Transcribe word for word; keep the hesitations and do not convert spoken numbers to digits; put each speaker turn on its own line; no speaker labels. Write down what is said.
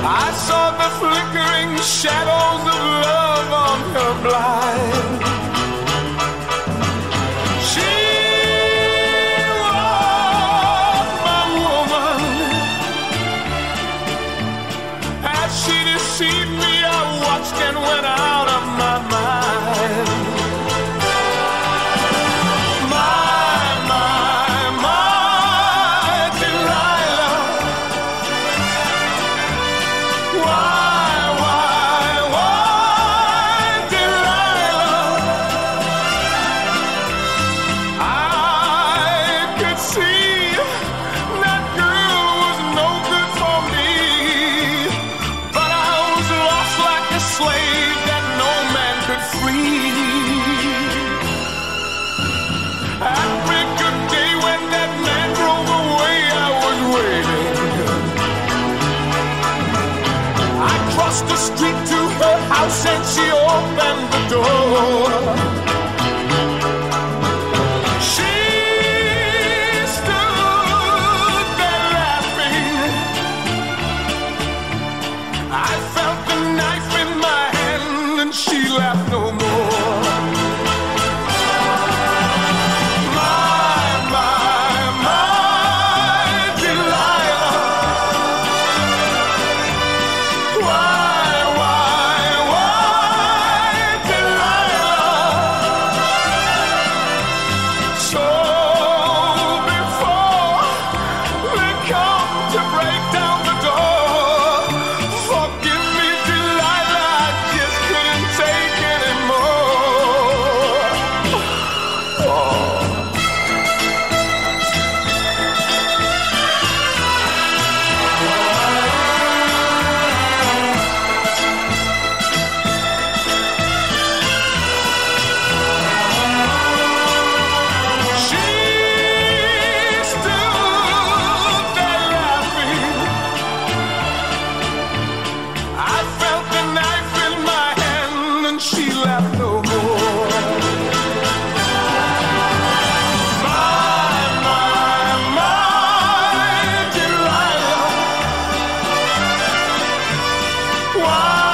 I saw the flickering shadows of love on her blind. She was my woman. As she deceived me, I watched and went out of my mind. The street to her house and she opened the door. She stood there laughing. I felt the knife in my hand and she laughed no more. Why?